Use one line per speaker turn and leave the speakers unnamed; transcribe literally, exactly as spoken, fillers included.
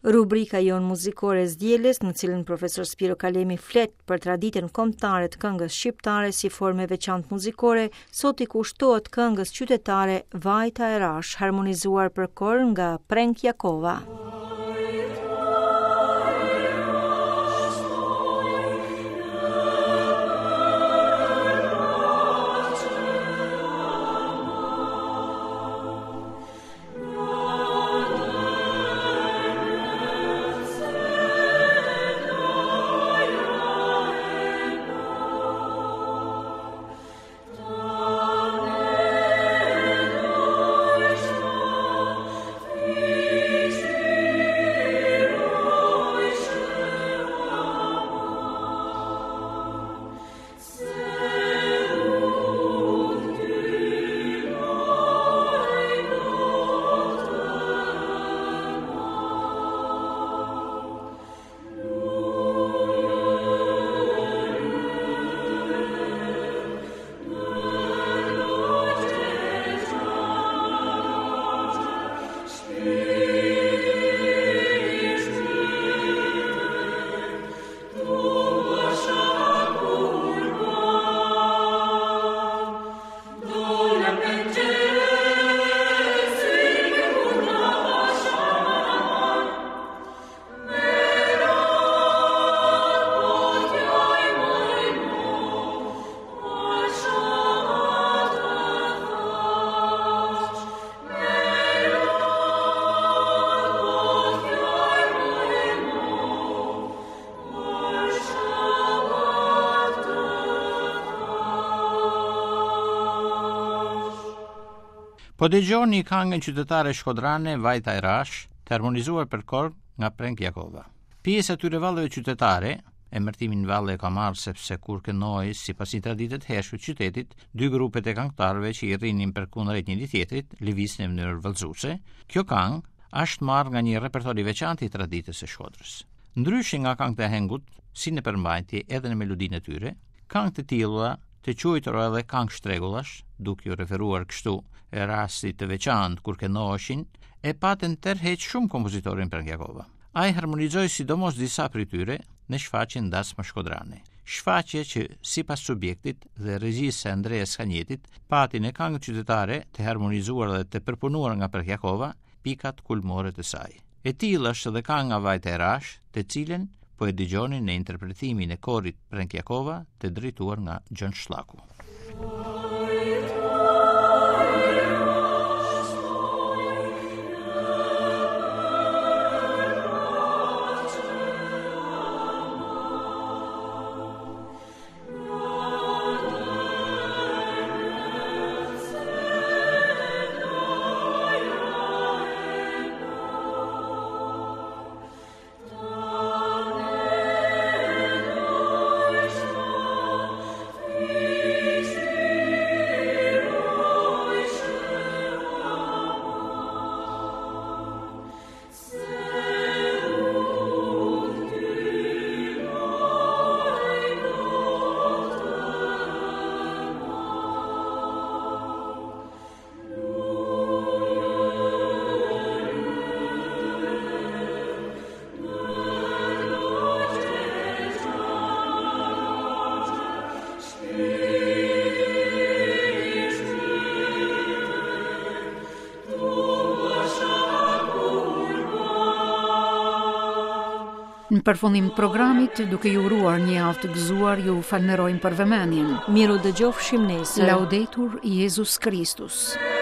Rubrika jon muzikore s'dielës, në cilën profesor Spiro Kalemi flet për traditën kombëtare të këngës shqiptare si formë veçantë muzikore, sot i kushtohet këngës qytetare Vajta e Rash, harmonizuar për kor nga Prenk Jakova.
Po dëgjoni këngën qytetare shkodrane Vajta e Rash, të harmonizuar për kor nga Prenk Jakova. Pjesë atyre vallëve qytetare, emërtimin valle e ka marrë sepse kur kënoi sipas një tradite të hershme të qytetit, dy grupet e këngëtarëve që i rrinin përkundrejt njëri tjetrit, lëviznin në mënyrë vallëzuese. Kjo këngë është marrë nga një repertor i veçantë i traditës së Shkodrës. Ndryshe nga këngët e hengut, si në përmbajtje edhe në melodinë e tyre, këngët e tilla të quajtur edhe këngë shtregullash, duke u referuar kështu e rastit të veçantë kur kënoheshin, e patën tërheq shumë kompozitorin Prenk Jakova. Ai harmonizoi sidomos disa prej tyre në shfaqjen dasmë shkodrane. Shfaqje që sipas subjektit dhe regjisë së Andreas Kanjetit pati në këngët qytetare të harmonizuar dhe të përpunuar nga Prenk Jakova pikat kulmore të saj. E tillë është edhe kënga Vajta e Rash, të cilën po e dëgjoni në interpretimin e korit Prenk Jakova të drejtuar nga Gjon Shllaku.
Në përfundim të programit, duke ju uruar një javë të gëzuar, ju falënderojmë për vëmendjen.
Miru dëgjofshim nesër.
Laudetur Jesus Christus.